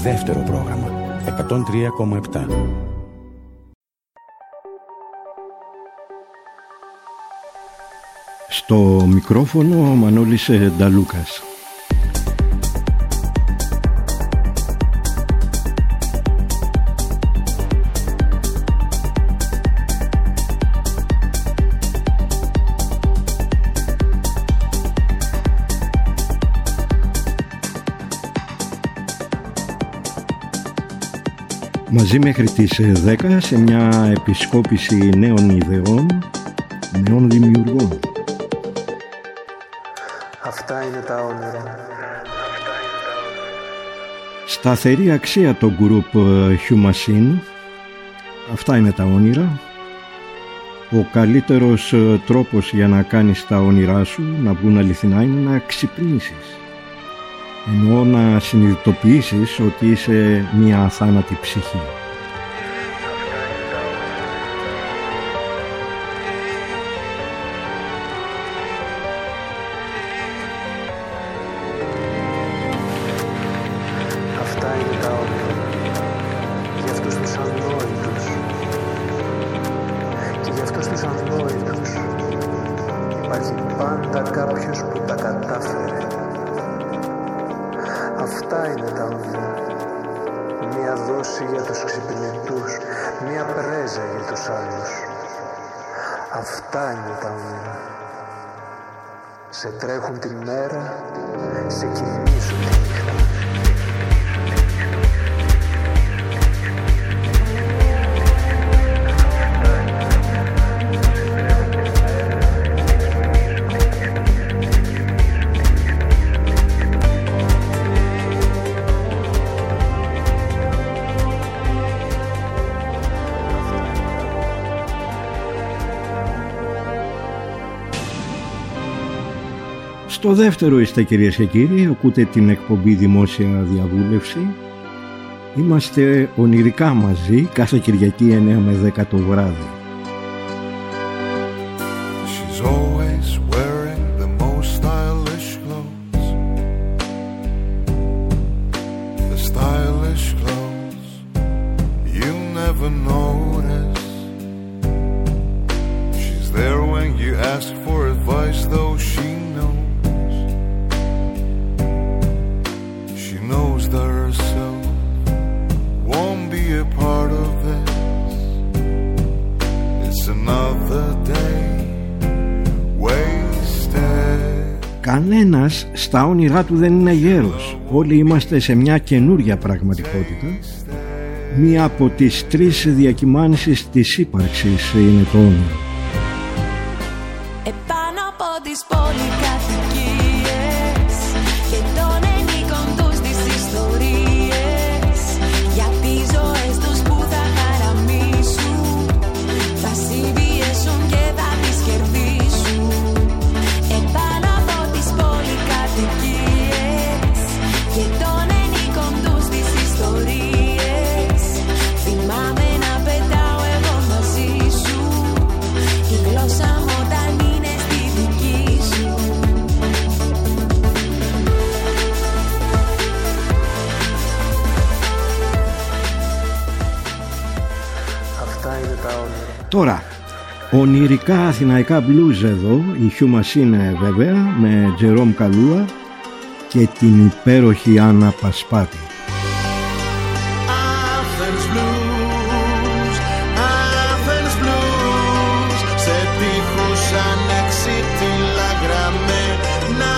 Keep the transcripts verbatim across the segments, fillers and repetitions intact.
δεύτερο πρόγραμμα εκατόν τρία κόμμα επτά. Στο μικρόφωνο ο Μανώλης Νταλούκας. Μαζί μέχρι τις δέκα σε μια επισκόπηση νέων ιδεών, νέων δημιουργών. Αυτά είναι τα όνειρα. Σταθερή αξία το group Humasin. Αυτά είναι τα όνειρα. Ο καλύτερος τρόπος για να κάνεις τα όνειρά σου να βγουν αληθινά είναι να ξυπνήσεις. Εννοώ να συνειδητοποιήσεις ότι είσαι μια αθάνατη ψυχή. Αυτά είναι τα όνειρα για αυτούς τους ανόητους και για αυτούς τους ανόητους υπάρχει πάντα κάποιος που τα κατάφερε. Αυτά είναι τα όνειρα. Μια δόση για τους ξυπνητούς, μια πρέζα για τους άλλους. Αυτά είναι τα όνειρα. Σε τρέχουν τη μέρα, σε κινήσουν τη νύχτα. Στο δεύτερο είστε, κυρίες και κύριοι, ακούτε την εκπομπή Δημόσια Διαβούλευση. Είμαστε ονειρικά μαζί κάθε Κυριακή εννέα με δέκα το βράδυ. She's always wearing the most stylish clothes. The stylish clothes you never notice. She's there when you ask for advice, though she knows that herself won't be a part of this. It's another day wasted. Κανένας στα όνειρά του δεν είναι γέρος. Όλοι είμαστε σε μια καινούρια πραγματικότητα. Μία από τις τρεις διακυμάνσεις της ύπαρξης είναι το όνειρο. Επάνω από τις πολυκατοικίες και των ενίκων τους τις ιστορίες, για τις ζωές τους που θα χαραμίσουν, θα συμπιέσουν και θα τις κερδίσουν. Επάνω από τις πολυκατοικίες και των ενίκων τους τις ιστορίες, θυμάμαι να πετάω εγώ μαζί σου, η γλώσσα μου όταν είναι στη δική σου. Αυτά είναι τα όνειρα. Τώρα, ονειρικά αθηναϊκά blues εδώ, η Humasin βέβαια, με Τζερόμ Καλούα και την υπέροχη Άννα Πασπάτη. Athens Blues, Athens Blues, σε τείχους ανεξίτηλα γραμμένα.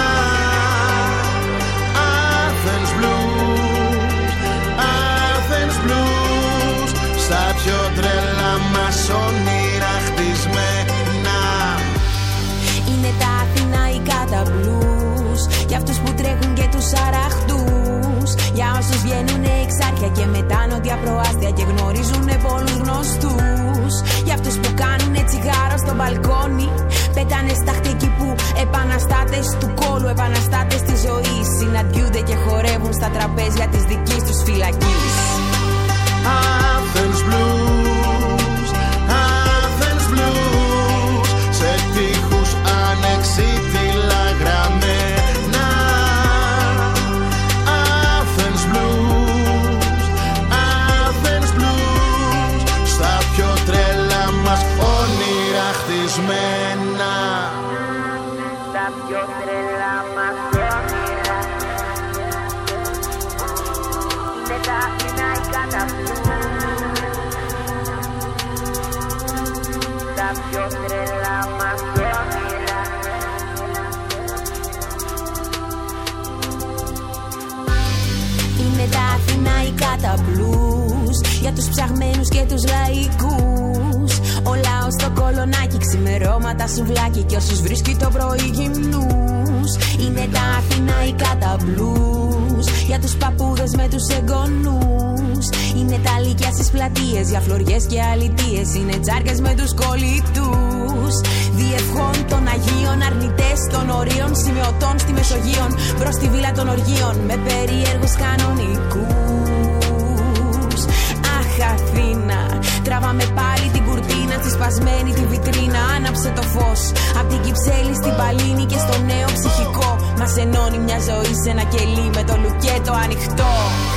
Athens Blues, Athens Blues, στα πιο τρελά μας όνειρα χτισμένα. Είναι τα αθηναϊκά τα blues, για αυτούς που τρέχουν και τους αραχτούς, για όσους βγαίνουνε εξάρχεια και μετά νότια προάστια και γνωρίζουνε πολλούς γνωστούς, για αυτούς που κάνουνε τσιγάρο στο μπαλκόνι, πετάνε στάχτη εκεί που επαναστάτες του κόλου, επαναστάτες της ζωής, συναντιούνται και χορεύουν στα τραπέζια της δικής τους φυλακής. Athens Blues, Athens Blues, σε τείχους ανεξίτηλα γραμμένα. Athens Blues, κατά blues. Για τους ψαγμένους και τους λαϊκούς. Ο λαός στο κολονάκι, ξημερώματα σουβλάκι. Κι όσους βρίσκει το πρωί γυμνούς. Είναι τα αθηναϊκά τα blues. Για τους παππούδες με τους εγγονούς. Είναι τα λύκια στις πλατείες, για φλωριές και αλητίες. Είναι τσάρκες με τους κολλητούς. Διευχών των Αγίων, αρνητές των ορίων. Σημειωτών στη Μεσογείων, προς τη βίλα των οργείων. Με περίεργους κανονικούς. Αχ Αθήνα, τραβάμε πάλι την κουρτίνα. Στη σπασμένη τη βιτρίνα, άναψε το φως. Απ' την Κυψέλη στην Παλίνη και στο νέο ψυχικό. Μας ενώνει μια ζωή σε ένα κελί με το λουκέτο ανοιχτό.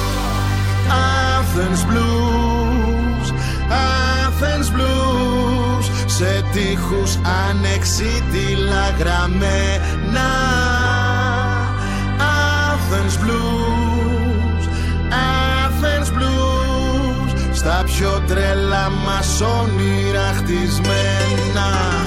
Athens Blues, Athens Blues. Σε τείχους ανεξίτηλα γραμμένα. Athens Blues, Athens Blues. Στα πιο τρελά μας όνειρα χτισμένα.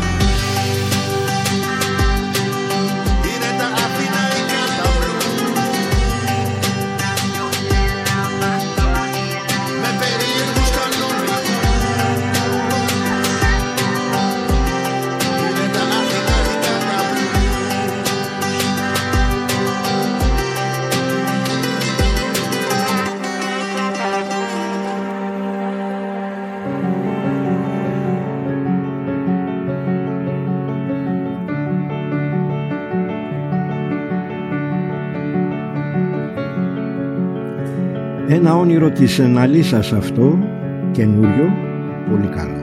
Ένα όνειρο της Ναλίσσας αυτό, καινούριο, πολύ καλό.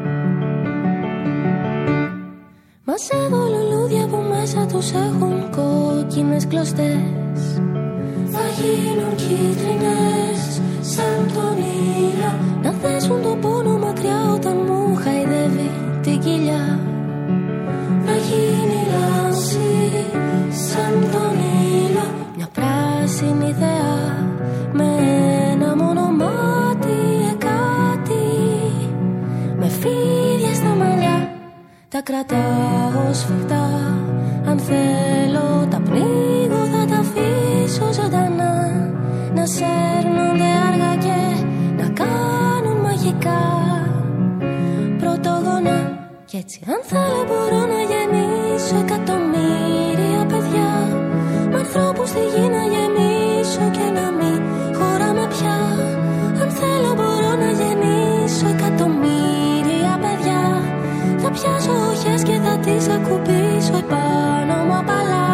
Μαζεύω λουλούδια που μέσα τους έχουν κόκκινες κλωστές. Θα γίνουν κίτρινες σαν τον ήλιο. Να θέσουν το πόνο μακριά όταν μου χαϊδεύει την κοιλιά. Να γίνει λάμψη σαν τον ήλιο. Μια πράσινη θεά με ένα μόνο μάτι εκάτι. Με φίδια στα μαλλιά τα κρατάω σφιχτά. Αν θέλω τα πνίγω, θα τα αφήσω ζωντανά. Να σέρνονται αργά και να κάνουν μαγικά πρωτόγωνα. Κι έτσι αν θέλω μπορώ να γεννήσω εκατομμύρια παιδιά. Μ' ανθρώπους στη γη να γεμίσω και να μην χωράμε πια. Αν θέλω μπορώ να γεννήσω εκατομμύρια παιδιά. Θα πιάσω οχιές και θα τις ακουμπήσω επάνω μου απαλά.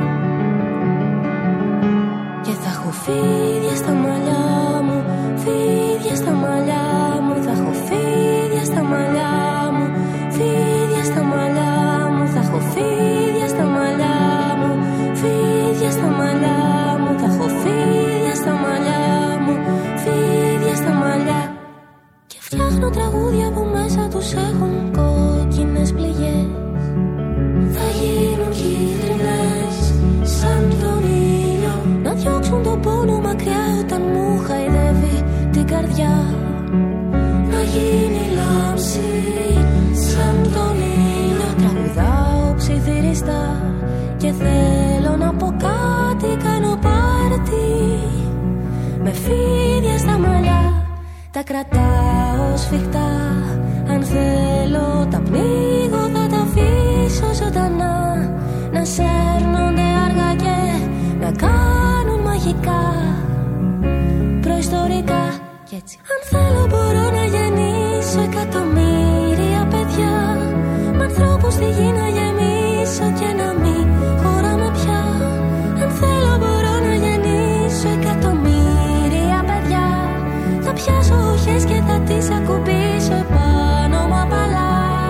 Και θα έχω φίδια στα μαλλιά μου, φίδια στα μαλλιά μου. Θα έχω φίδια στα μαλλιά μου, φίδια στα μαλλιά μου. Θα έχω φίδια στα μαλλιά μου, φίδια στα μαλλιά μου. Θα έχω φίδια στα μαλλιά μου, φίδια στα μαλλιά. Και φτιάχνω τραγούδια που μέσα τους έχουν κόκκινες πληγές. Θα γίνουν κίτρινες σαν τον ήλιο. Να διώξουν τον πόνο μακριά όταν μου χαϊδεύει την καρδιά. Να γίνει λάμψη σαν τον ήλιο. Τραγουδάω ψιθυριστά και θέλω να πω κάτι, κάνω πάρτι. Με φίδια στα μαλλιά τα κρατάω σφιχτά. Αν θέλω τα πνίγω, θα τα αφήσω ζωντανά. Να σέρνονται αργά και να κάνουν μαγικά προϊστορικά. Κι έτσι αν θέλω μπορώ να γεννήσω εκατομμύρια παιδιά. Μ' ανθρώπους στη γη να γεμίσω και να μην χωράμε πια. Αν θέλω μπορώ να γεννήσω εκατομμύρια παιδιά. Θα πιάσω οχιές και θα τις ακουμπήσω επάνω μου απαλά.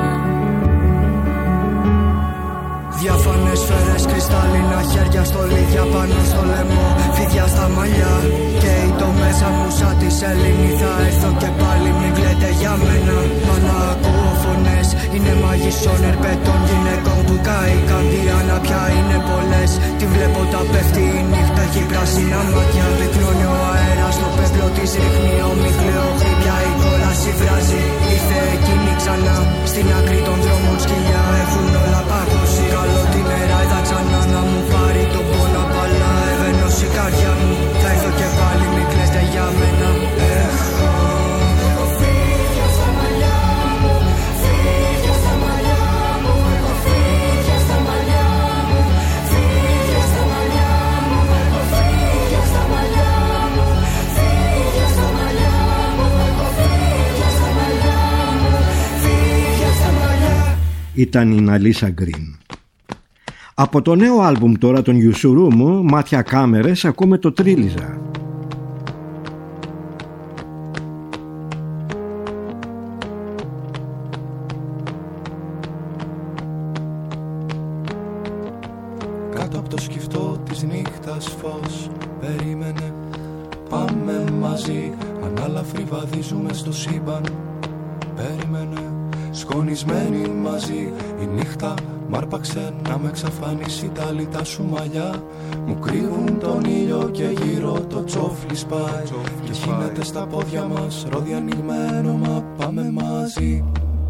Διάφανες σφαίρες, κρυστάλλινα χέρια, στολίδια πάνω στο λαιμό. Φίδια στα μαλλιά και το μέσα μου σαν τη σελήνη. Θα έρθω και πάλι, μην κλαίτε για μένα. Μα να ακούω φωνές, είναι μαγισσών ερπετών γυναικών που κάηκαν. Διάνα πια είναι πολλές, τη βλέπω τα πέφτει η νύχτα. Έχει πράσινα μάτια, πυκνώνει ο αέρας. Το πέπλο της ρίχνει ομιχλαίο χρυπιά. Η κόλαση βράζει, ήρθε εκείνη ξανά. Στην άκρη των δρόμων σκυλιά έχουν όλα παγώσει. Καλό την μέρα είδα ξανά να μου πάρει τον πόνο απαλά. Εβαίνω η καρδιά μου, θα έρθω και πάλι, μην κλαίστε για μένα. ήταν η Ναλίσα Γκριν. Από το νέο άλμπουμ τώρα των Ιουσουρούμ, Μάτια Κάμερες, ακούμε το Τρίλιζα. Κάτω από το σκυφτό της νύχτας φως περίμενε, πάμε μαζί, ανάλαφροι βαδίζουμε στο σύμπαν. Περίμενε, σκονισμένοι μαζί, η νύχτα μ' άρπαξε να με εξαφανίσει. Τα λιτά σου μαλλιά μου κρύβουν τον ήλιο και γύρω το τσόφλι σπάει. Και γίνεται στα πόδια μας ρόδι ανοιγμένο, μα πάμε μαζί.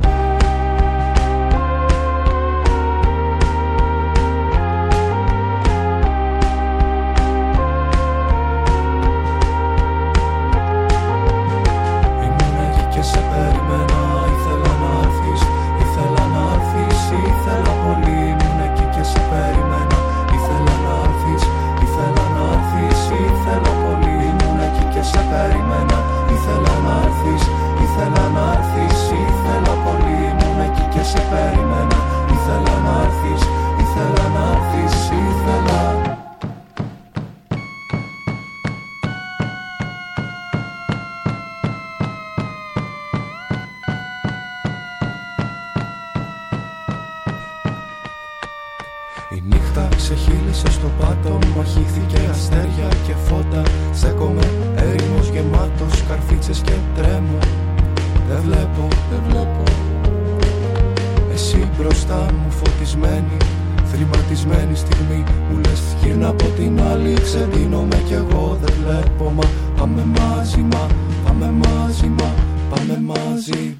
Η νύχτα ξεχύλισε στο πάτωμα, χύθηκε αστέρια και φώτα. Στέκομαι έρημος γεμάτος, καρφίτσες και τρέμω. Δεν βλέπω, δεν βλέπω. Εσύ μπροστά μου φωτισμένη, θρηματισμένη στιγμή. Μου λες γύρνα από την άλλη, ξεντίνομαι κι εγώ δεν βλέπω. Μα πάμε μαζί, μα πάμε μαζί, μα πάμε μαζί.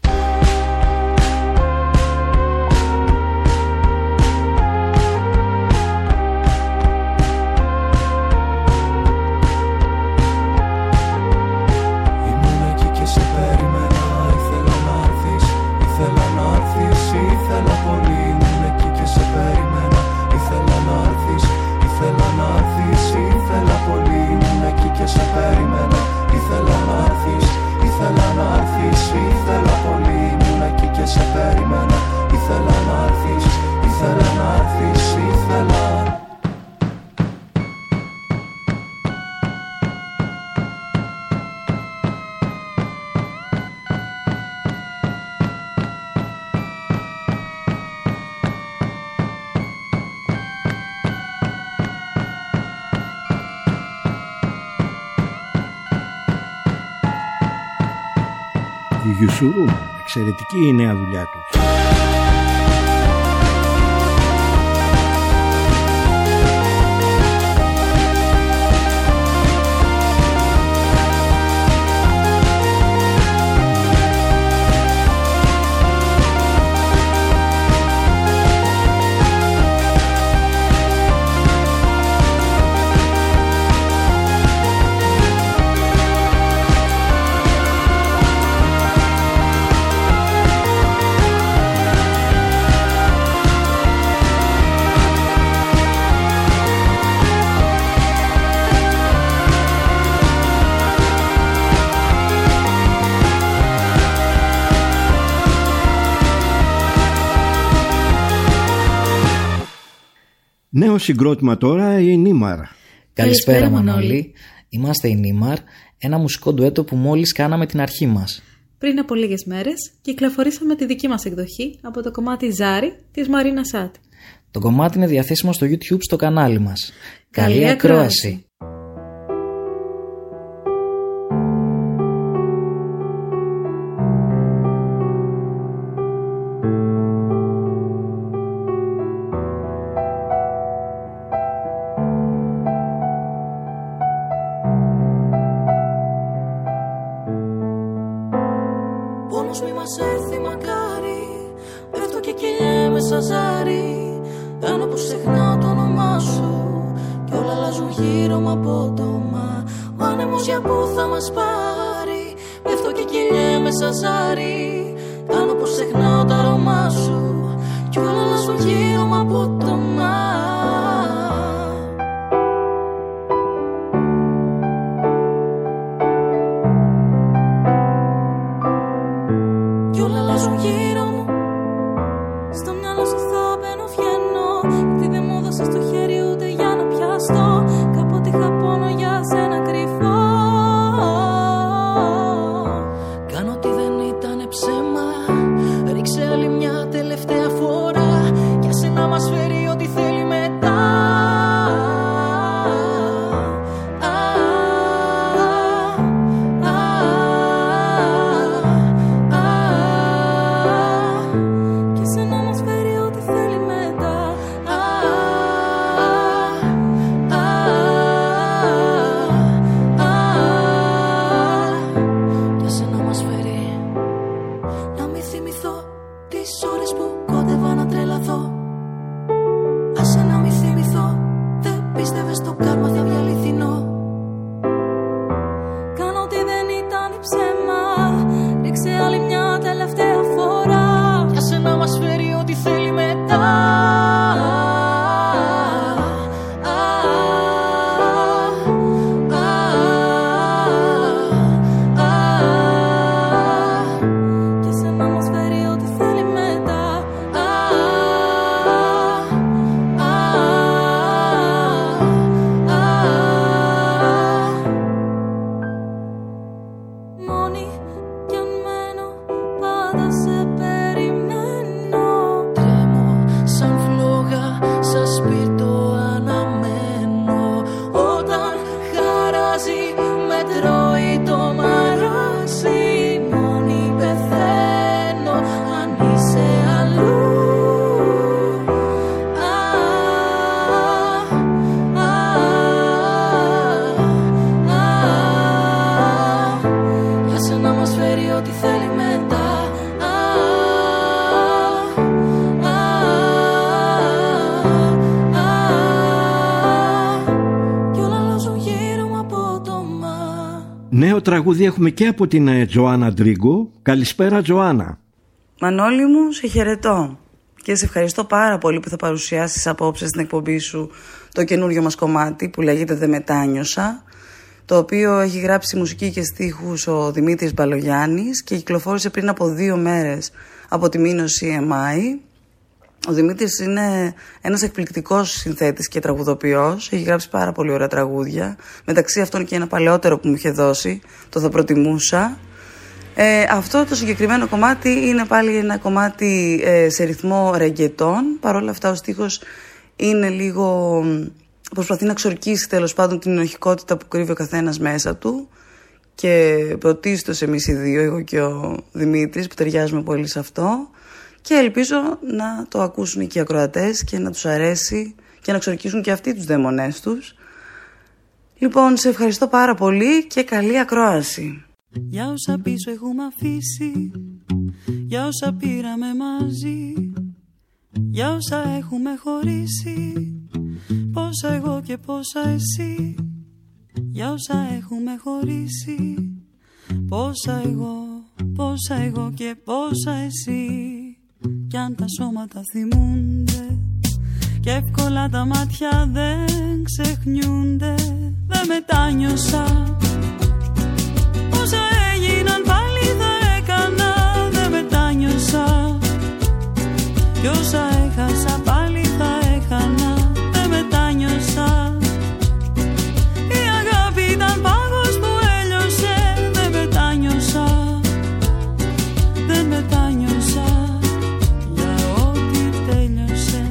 Ιουσουρούμ, εξαιρετική η νέα δουλειά τους. Νέο συγκρότημα τώρα, η Νίμαρ. Καλησπέρα Μανώλη, είμαστε η Νίμαρ, ένα μουσικό ντουέτο που μόλις κάναμε την αρχή μας. Πριν από λίγες μέρες κυκλοφορήσαμε τη δική μας εκδοχή από το κομμάτι Ζάρι της Μαρίνα Σάτι. Το κομμάτι είναι διαθέσιμο στο YouTube στο κανάλι μας. Καλή, Καλή ακρόαση! Νέο τραγούδι έχουμε και από την Τζοάννα Ντρίγκο. Καλησπέρα Τζοάννα. Μανώλη μου, σε χαιρετώ και σε ευχαριστώ πάρα πολύ που θα παρουσιάσεις απόψε στην εκπομπή σου το καινούριο μας κομμάτι που λέγεται «Δεν μετάνιωσα», το οποίο έχει γράψει μουσική και στίχους ο Δημήτρης Μπαλογιάννης και κυκλοφόρησε πριν από δύο μέρες από τη Μήνο σι εμ άι. Ο Δημήτρης είναι ένας εκπληκτικός συνθέτης και τραγουδοποιός, έχει γράψει πάρα πολύ ωραία τραγούδια, μεταξύ αυτών και ένα παλαιότερο που μου είχε δώσει, το «Θα προτιμούσα». Ε, αυτό το συγκεκριμένο κομμάτι είναι πάλι ένα κομμάτι ε, σε ρυθμό ρεγκετόν. Παρ' όλα αυτά ο στίχος είναι λίγο, προσπαθεί να ξορκίσει τέλος πάντων την ενοχικότητα που κρύβει ο καθένας μέσα του και πρωτίστως εμείς οι δύο, εγώ και ο Δημήτρης, που ταιριάζουμε πολύ σε αυτό, και ελπίζω να το ακούσουν και οι ακροατές και να τους αρέσει και να ξορκίσουν και αυτοί τους δαίμονές τους. Λοιπόν, σε ευχαριστώ πάρα πολύ και καλή ακρόαση. Για όσα πίσω έχουμε αφήσει, για όσα πήραμε μαζί, για όσα έχουμε χωρίσει, πόσα εγώ και πόσα εσύ. Για όσα έχουμε χωρίσει, πόσα εγώ, πόσα εγώ και πόσα εσύ. Κι αν τα σώματα θυμούνται και εύκολα τα μάτια δεν ξεχνιούνται, δεν μετάνιωσα. Όσα έγιναν πάλι θα έκανα, δεν μετάνιωσα. Κι όσα έχασα πάλι θα έχανα, δεν μετάνιωσα. Η αγάπη ήταν πάγος που έλειωσε, δεν μετάνιωσα. Δεν μετάνιωσα για ό,τι τέλειωσε.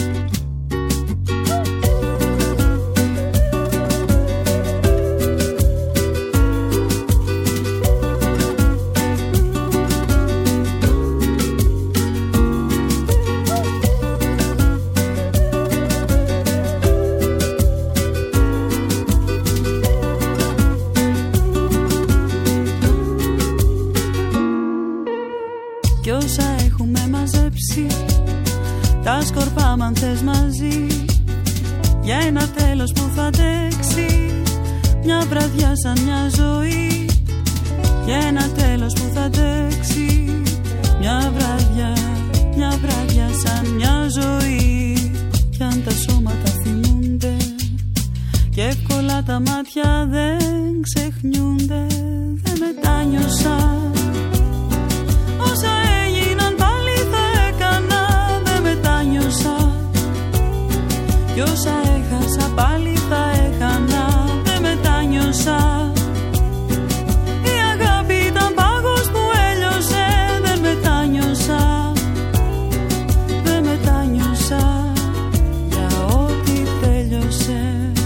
Κι όσα έχουμε μαζέψει, τα σκορπάμε αν θες μαζί, για ένα τέλος που θα αντέξει, μια βραδιά σαν μια ζωή. Για ένα τέλος που θα αντέξει, μια βραδιά, μια βραδιά σαν μια ζωή. Κι αν τα σώματα θυμούνται και εύκολα τα μάτια δεν ξεχνιούνται, δεν μετάνιωσα. Όσα έγιναν πάλι θα έκανα, δεν μετάνιωσα. Κι όσα έχασα πάλι θα έχανα, δεν μετάνιωσα. Η αγάπη ήταν πάγος που έλειωσε, δεν μετάνιωσα. Δεν μετάνιωσα για ό,τι τέλειωσε.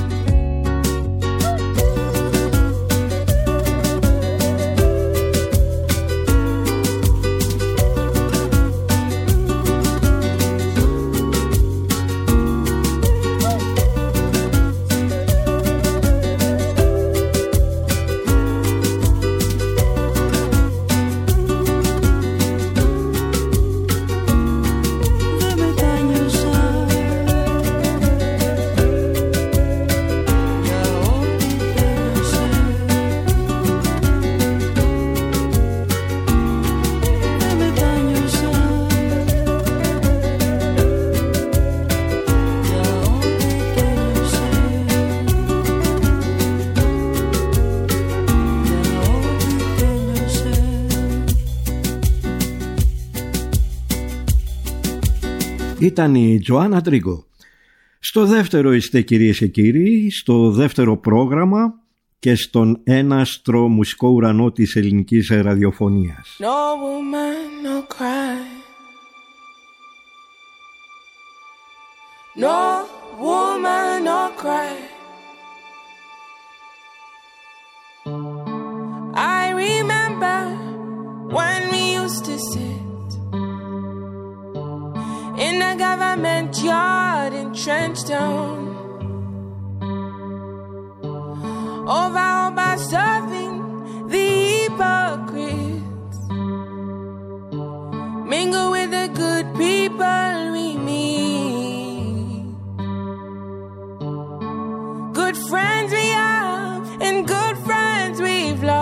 Ήταν η Τζοάννα Ντρίγκο. Στο δεύτερο είστε κυρίες και κύριοι, στο δεύτερο πρόγραμμα και στον έναστρο μουσικό ουρανό της ελληνικής ραδιοφωνίας. No woman, no cry. No woman, no cry. I remember when we used to sit in a government yard in Trenchtown, over over serving the hypocrites, mingle with the good people we meet, good friends we have and good friends we've lost.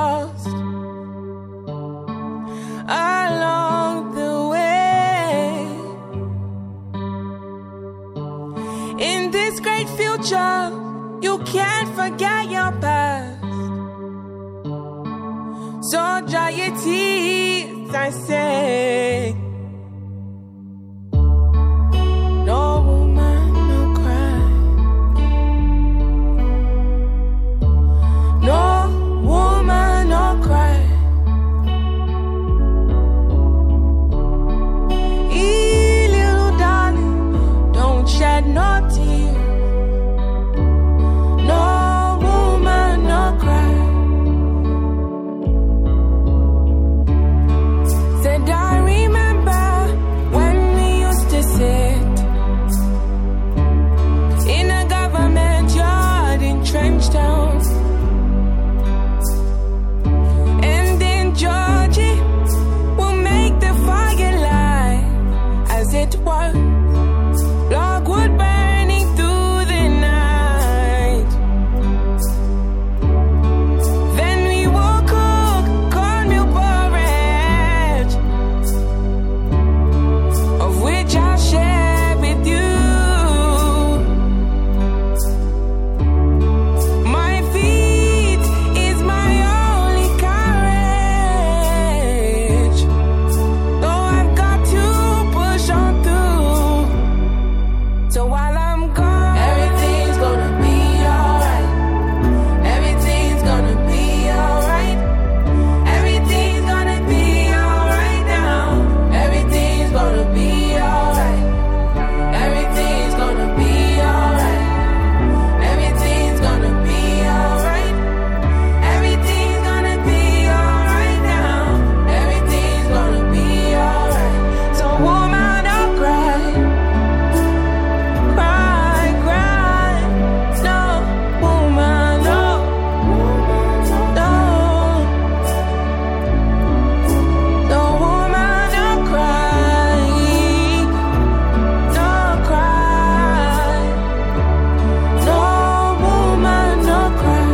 You can't forget your past. So dry your tears, I say. No woman, no cry. No woman, no cry. Ee, little darling, don't shed no tears. No woman, no cry. Said I remember when we used to sit in a government yard in Trenchtown, and then Georgie will make the fire light as it was. Logwood burning through the night. Then we will cook cornmeal porridge, of which I'll share with you. My feet is my only courage, though I've got to push on through. So while I'm gone, everything's gonna be alright. Everything's gonna be alright. Everything's gonna be alright now. Everything's gonna be alright. Everything's gonna be alright. Everything's gonna be alright. Everything's gonna be alright now. Everything's gonna be alright. So woman, don't cry. Cry, cry. No woman, no. No. No woman, don't cry. Don't cry. No woman, don't cry.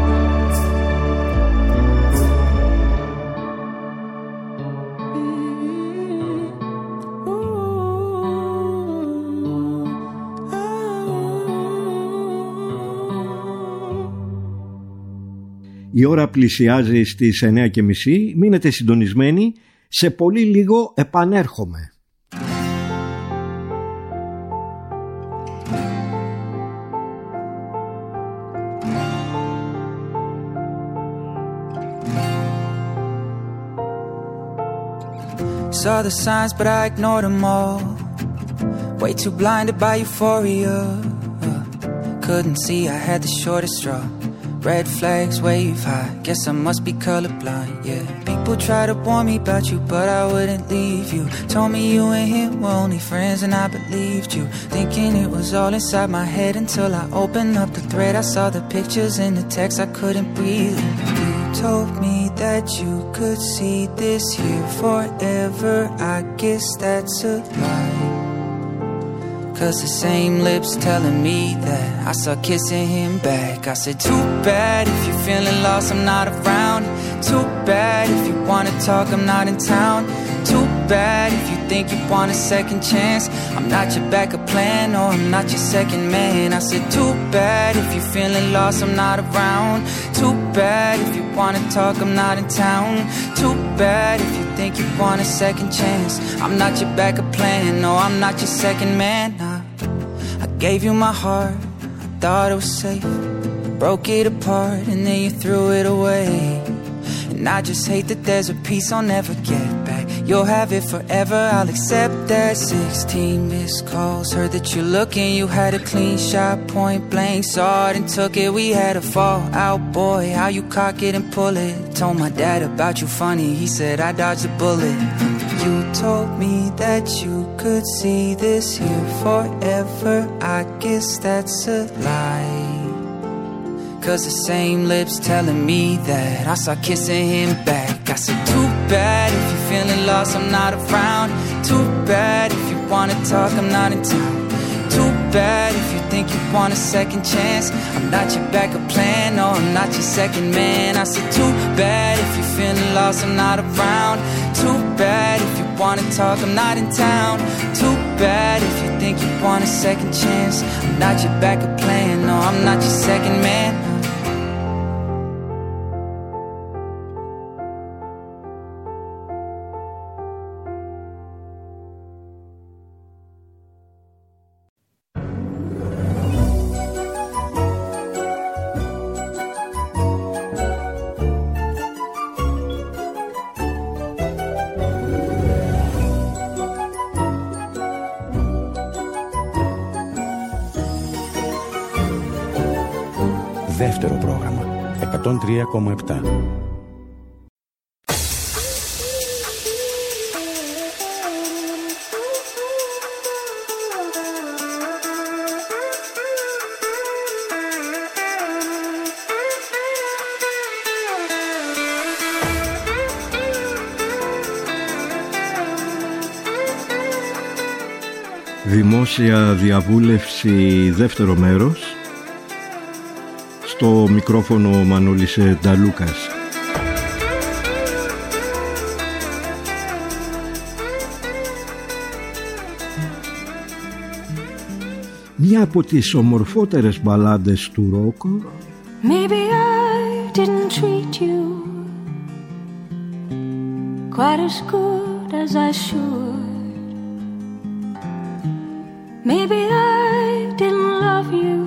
Η ώρα πλησιάζει στις εννιά και μισή. Μείνετε συντονισμένοι. Σε πολύ λίγο επανέρχομαι. Saw the signs but I ignored them all. Way too blinded by euphoria. Uh, couldn't see I had the shortest straw. Red flags wave high, guess I must be colorblind, yeah. People try to warn me about you, but I wouldn't leave you. Told me you and him were only friends and I believed you. Thinking it was all inside my head until I opened up the thread. I saw the pictures in the text, I couldn't breathe. You told me that you could see this here forever. I guess that's a lie. Cause the same lips telling me that I saw kissing him back. I said too bad if you're feeling lost, I'm not around. Too bad if you wanna talk, I'm not in town. Too bad if you think you want a second chance. I'm not your backup plan or I'm not your second man. I said too bad if you're feeling lost, I'm not around. Too bad if you wanna talk, I'm not in town. Too bad if you think you want a second chance. I'm not your backup plan, no, I'm not your second man. Nah. I gave you my heart, I thought it was safe. Broke it apart and then you threw it away. And I just hate that there's a piece I'll never get back. You'll have it forever, I'll accept that. Sixteen missed calls, heard that you're looking. You had a clean shot, point blank. Saw it and took it, we had a fall out. Boy, how you cock it and pull it. Told my dad about you funny, he said I dodged a bullet. You told me that you could see this here forever. I guess that's a lie. Cause the same lips telling me that I saw kissing him back. I said too bad if you're feeling lost, I'm not around. Too bad if you wanna talk, I'm not in town. said, too bad if you think you want a second chance. I'm not your backup plan, no, I'm not your second man. I said, too bad if you're feeling lost, I'm not around. Too bad if you wanna talk, I'm not in town. Too bad if you think you want a second chance. I'm not your backup plan, no, I'm not your second man. Δεύτερο πρόγραμμα, εκατόν τρία κόμμα επτά. Δημόσια διαβούλευση, δεύτερο μέρος. Στο μικρόφωνο ο Μανώλης Νταλούκας. Μια από τις ομορφότερες μπαλάντες του ροκ. Maybe I didn't treat you quite as good as I should. Maybe I didn't love you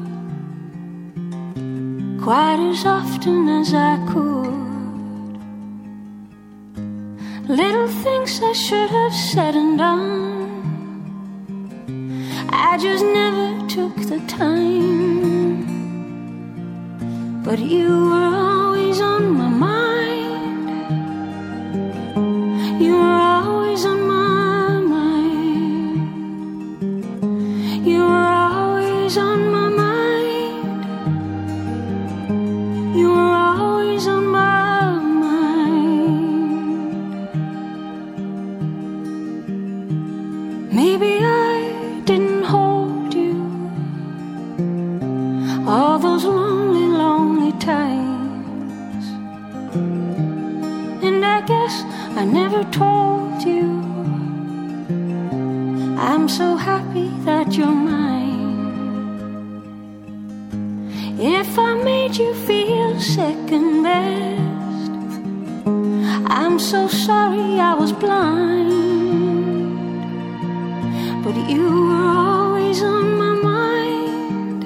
quite as often as I could. Little things I should have said and done, I just never took the time. But you were always on my mind. You were always on my mind. You were always on my mind. You were always on my mind. Maybe I didn't hold you all those lonely, lonely times. And I guess I never told you I'm so happy that you're mine. If I made you feel second best, I'm so sorry I was blind. But you were always on my mind.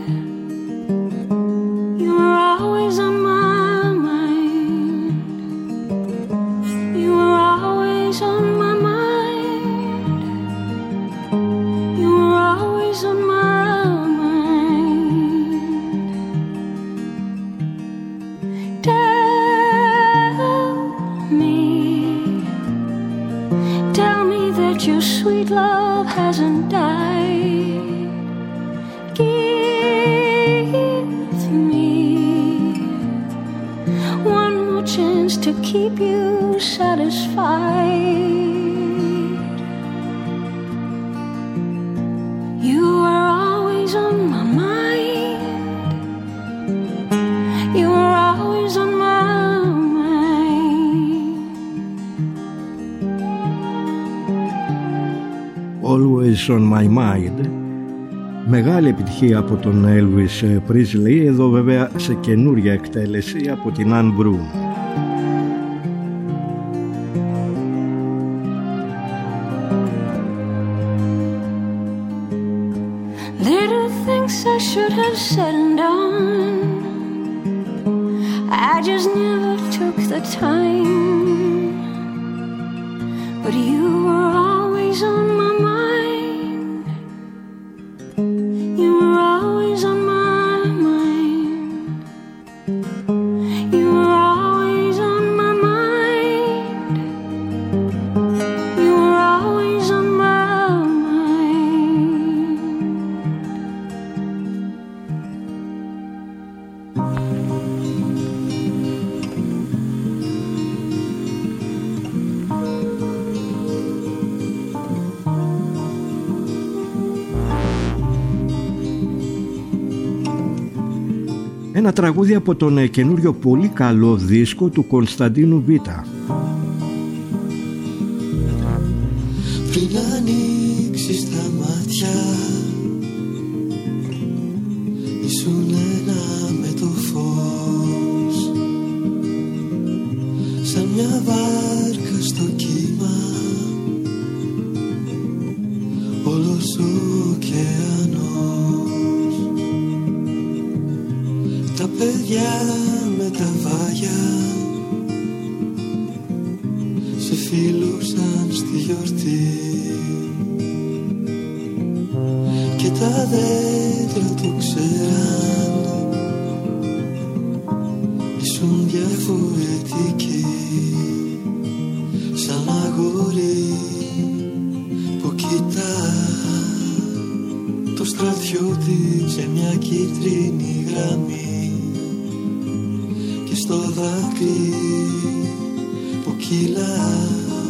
You were always on my mind. You were always on my mind. You were always on my mind. Tell me, tell me that your sweet love hasn't died. Give me one more chance to keep you satisfied. You were always on my mind. You were always on my mind. Always on my mind. Μεγάλη επιτυχία από τον Elvis Presley, εδώ βέβαια σε καινούρια εκτέλεση από την Ann Broom. Little things I should have said and done, I just never took the time. But you were always on my mind. You were always on my mind. You were always on my mind. You were always on my mind. Ένα τραγούδι από τον καινούριο πολύ καλό δίσκο του Κωνσταντίνου Β. Πριν ανοίξεις τα μάτια, ήσουν ένα με το φως, σαν μια βάρκα στο κύμα, όλος ο ωκεανός. Τα παιδιά με τα βάγια σε φιλούσαν στη γιορτή και τα δέντρα το ξέραν, ήσουν διαφορετικοί, σαν αγόρι που κοιτά το στρατιώτη σε μια κίτρινη γραμμή και στο δάκρυ που κυλά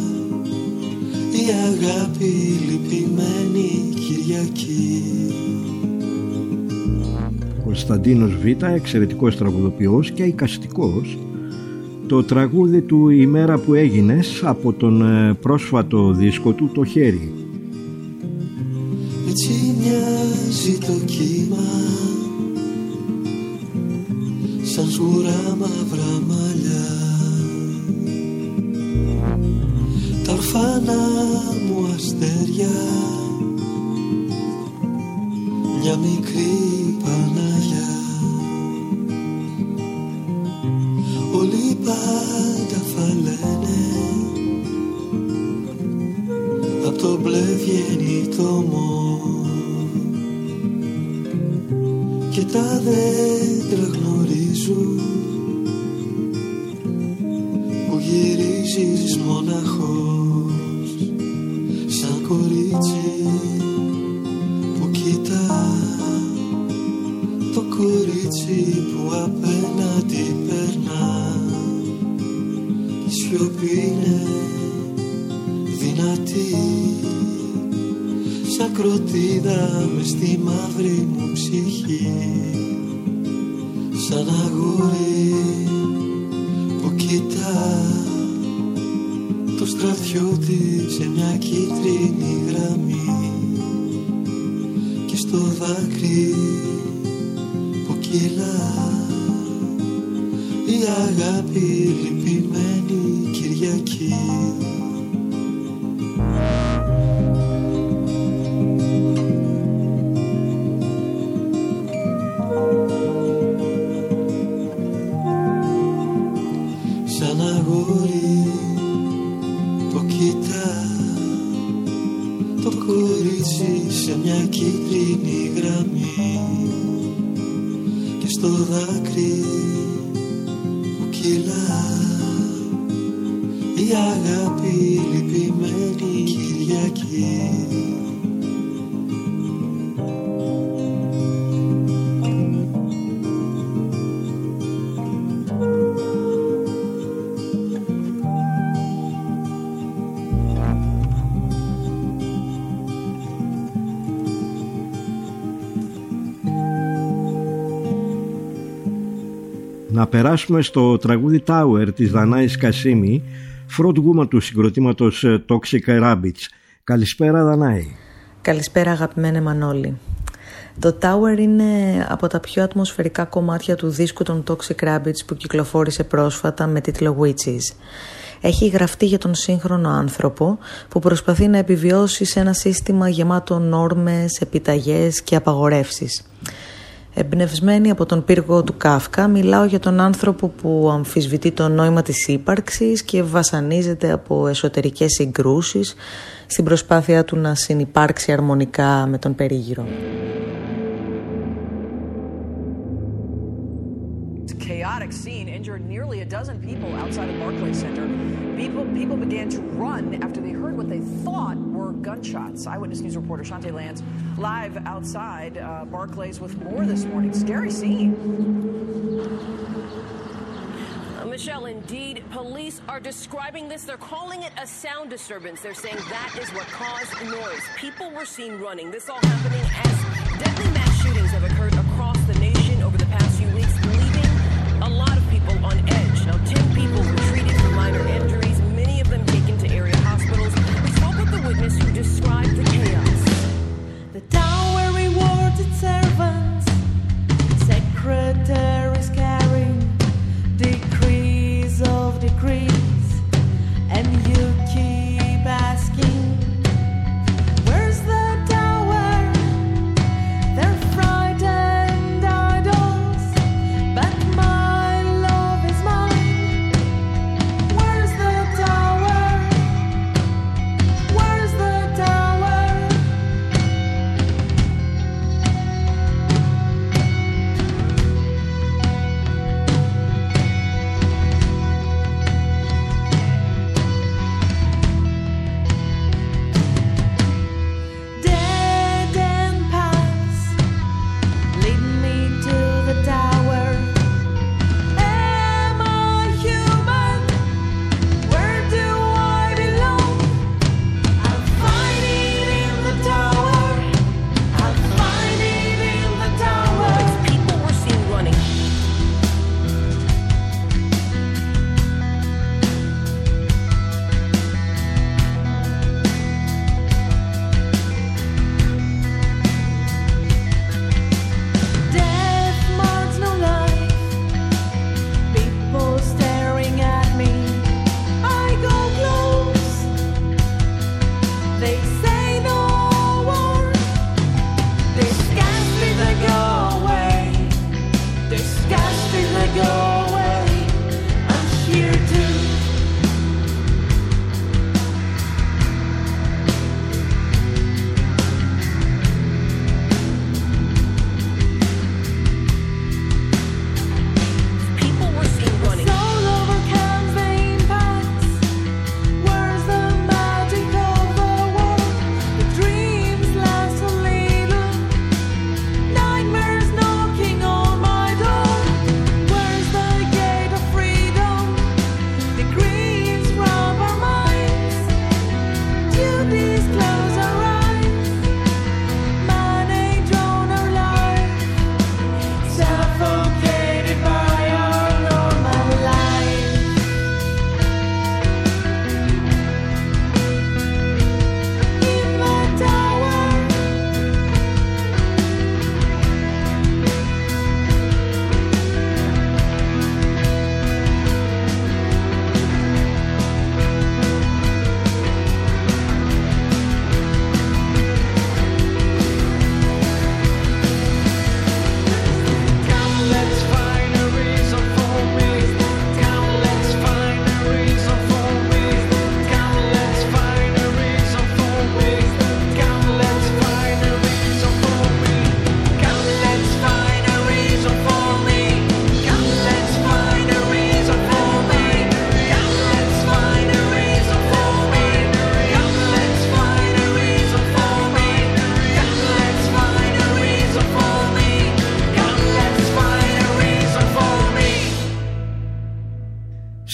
η αγάπη λυπημένη Κυριακή. Κωνσταντίνος Β, εξαιρετικός τραγουδοποιός και εικαστικός. Το τραγούδι του «Η μέρα που έγινες» από τον πρόσφατο δίσκο του «Το χέρι». Έτσι μοιάζει το κύμα, σαν σγουρά μαύρα μαλλιά, τα ορφανά μου αστέρια, μια μικρή Παναγιά. Όλοι πάντα θα λένε απ' το μπλε βγαίνει το μο και τα δέντρα γνωρίζουν που γυρίζεις μοναχός, σαν κορίτσι που κοιτά το κορίτσι που απέναντι περνά. Η σιωπή είναι δυνατή, σαν κροτίδα μες στη μαύρη μου ψυχή, σαν αγόρι που κοιτά το στρατιώτη σε μια κίτρινη γραμμή και στο δάκρυ που κυλά η αγάπη λυπημένη Κυριακή. Σαν αγόρι που κοιτά το κορίτσι σε μια κίτρινη γραμμή και στο δάκρυ που κυλά η αγάπη λυπημένη Κυριακή. Να περάσουμε στο τραγούδι Tower της Δανάης Κασίμη, frontwoman του συγκροτήματος Toxic Rabbits. Καλησπέρα Δανάη. Καλησπέρα αγαπημένε Μανώλη. Το Tower είναι από τα πιο ατμοσφαιρικά κομμάτια του δίσκου των Toxic Rabbits που κυκλοφόρησε πρόσφατα με τίτλο Witches. Έχει γραφτεί για τον σύγχρονο άνθρωπο που προσπαθεί να επιβιώσει σε ένα σύστημα γεμάτο νόρμες, επιταγές και απαγορεύσεις. Εμπνευσμένη από τον πύργο του Κάφκα, μιλάω για τον άνθρωπο που αμφισβητεί το νόημα της ύπαρξης και βασανίζεται από εσωτερικές συγκρούσεις στην προσπάθεια του να συνυπάρξει αρμονικά με τον περίγυρο. Chaotic scene injured nearly a dozen people outside of Barclays Center. People, people began to run after they heard what they thought were gunshots. Eyewitness News reporter Shantae Lance live outside uh, Barclays with more this morning. Scary scene. Michelle, indeed, police are describing this. They're calling it a sound disturbance. They're saying that is what caused noise. People were seen running. This all happening as deadly mass shootings have occurred across the nation over the past few weeks.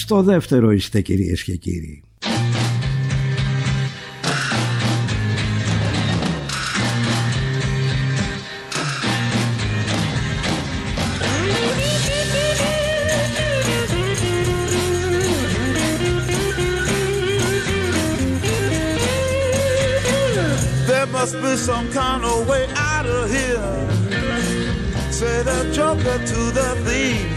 Στο δεύτερο είστε, κυρίες και κύριοι. Must be some kind of way out of here. Say the joker to the thief.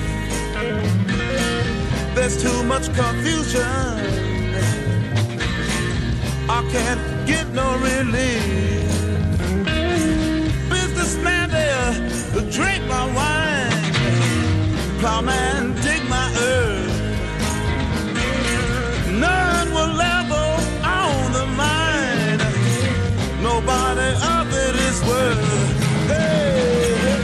There's too much confusion. I can't get no relief. Businessman there, drink my wine. Plowman, dig my earth. None will level on the mine. Nobody of it is worth. Hey, hey.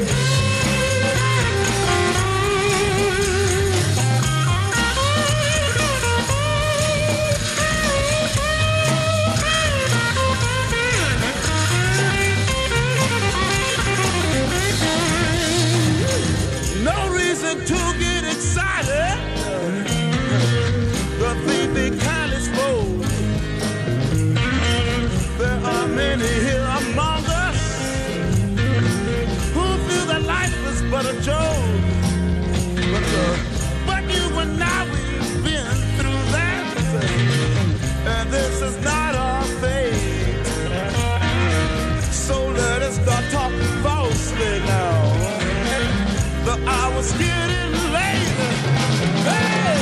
No reason to get excited. The thief be kindly spoke. There are many here among us who feel that life is but a joke. But, uh, but you and I, we've been through that, and this is not our fate. So let us start talking falsely now. The hour's getting late. Hey!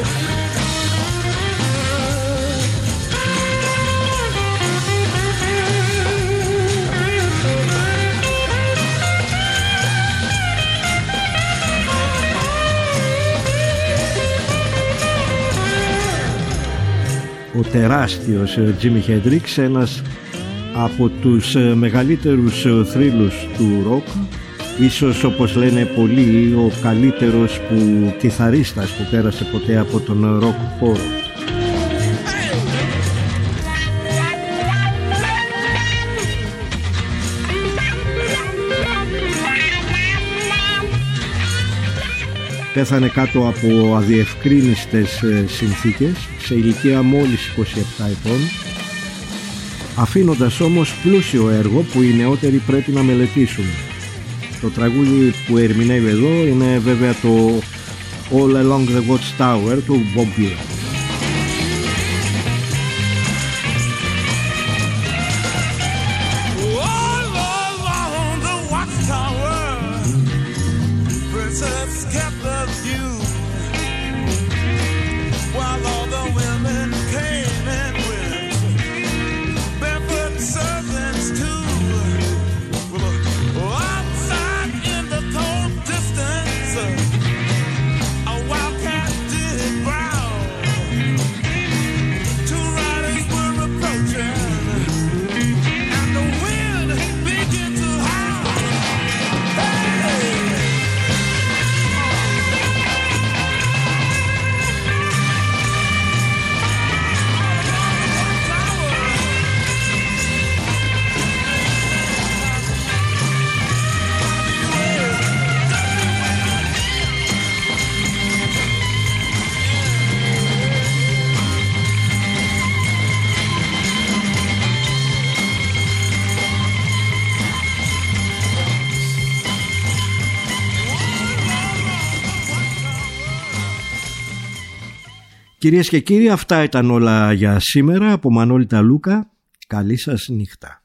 Ο τεράστιος Τζίμι Χέντριξ, ένας από τους μεγαλύτερους θρύλους του ροκ, ίσως όπως λένε πολλοί ο καλύτερος που κιθαρίστας που πέρασε ποτέ από τον ροκ χώρο. Πέθανε κάτω από αδιευκρίνιστες συνθήκες σε ηλικία μόλις είκοσι επτά ετών, αφήνοντας όμως πλούσιο έργο που οι νεότεροι πρέπει να μελετήσουν. Το τραγούδι που ερμηνεύει εδώ είναι βέβαια το All Along the Watchtower του Bob Dylan. Κυρίες και κύριοι, αυτά ήταν όλα για σήμερα από Μανώλη Ταλούκα. Καλή σας νύχτα.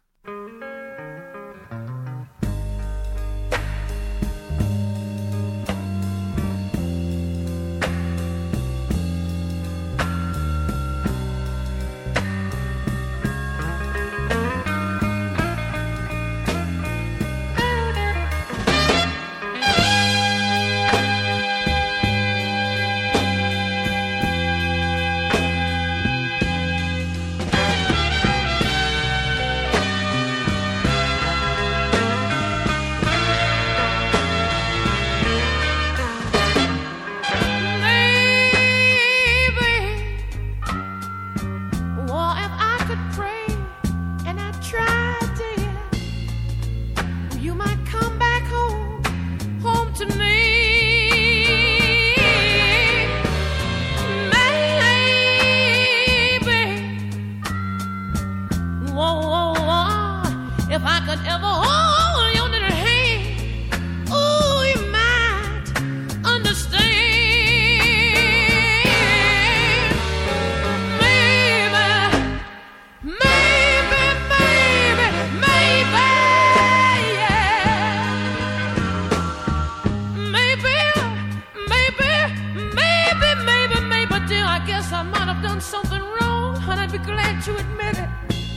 I might have done something wrong, and I'd be glad to admit it.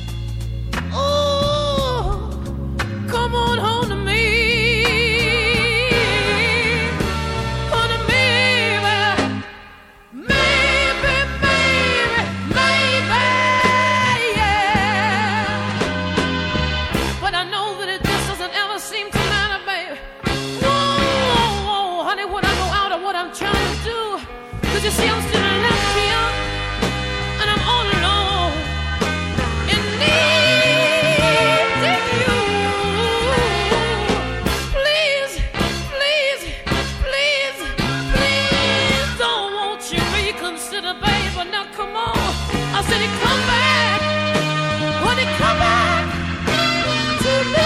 Oh, come on home to me. You see, I'm still left here, and I'm all alone, and needing you. Please, please, please, please, don't won't you reconsider, baby? Now come on, I said, come back, honey, come back to me.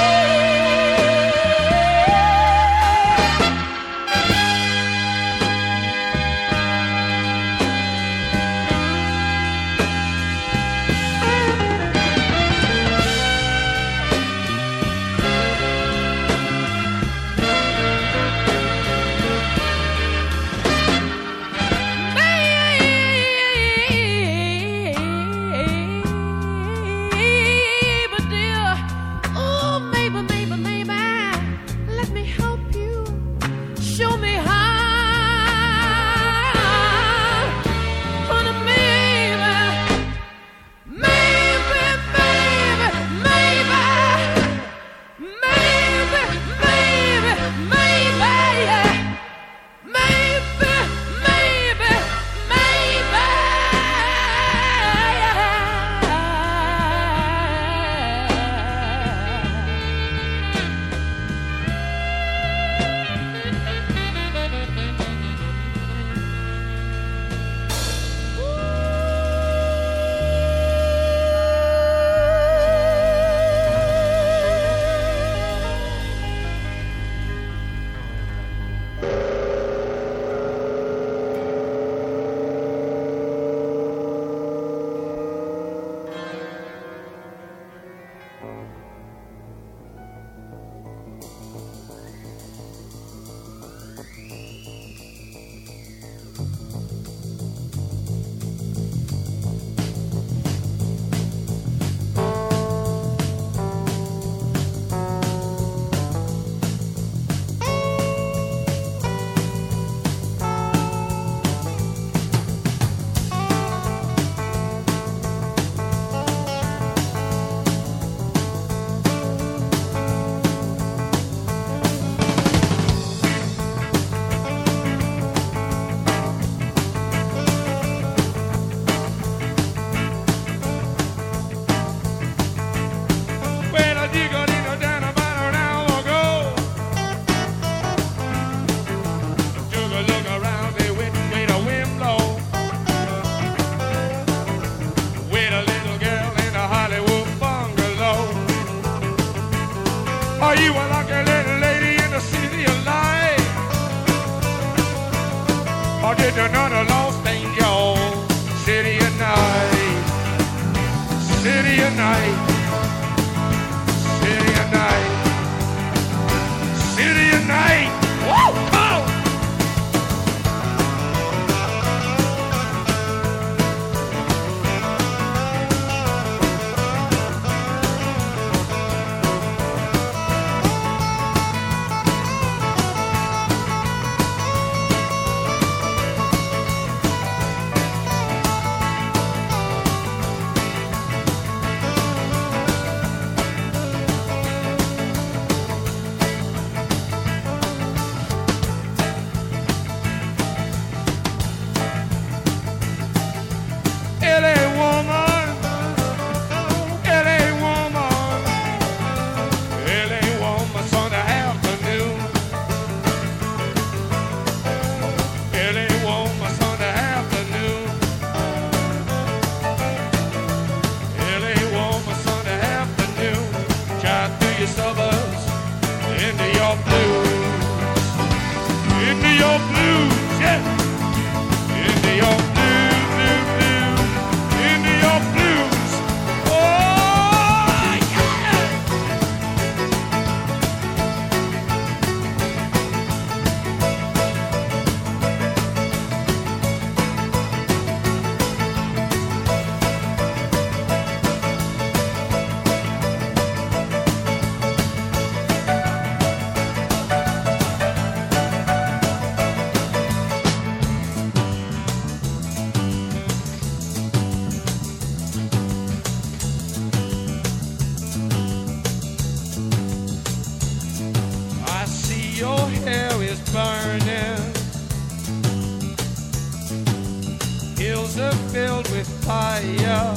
hills are filled with fire.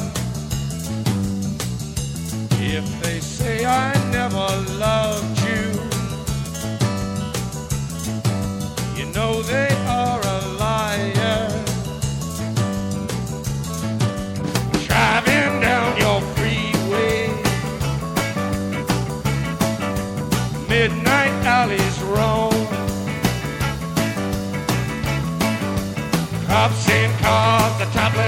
If they say I never loved you, you know they are a liar. Driving down your freeway, midnight alleys roam, cops in cars, the topless